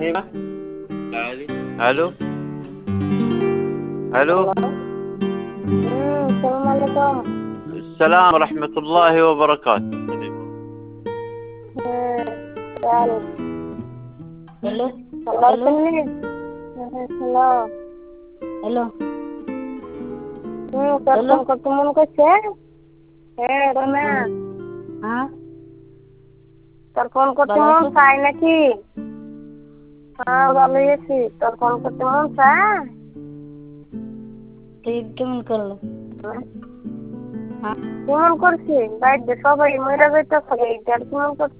الو الو. السلام عليكم. السلام ورحمة الله وبركاته. hello hello Sini. Hello. hello Telepon ketemu kerja? Rona. হ্যাঁ Telepon ketemu saya lagi. ভালো আছি। telepon ketemu saya? তুই কেমন করলো কেমন করছি? বাইরে সবাই মরে যাইতেছে। কেমন করছি?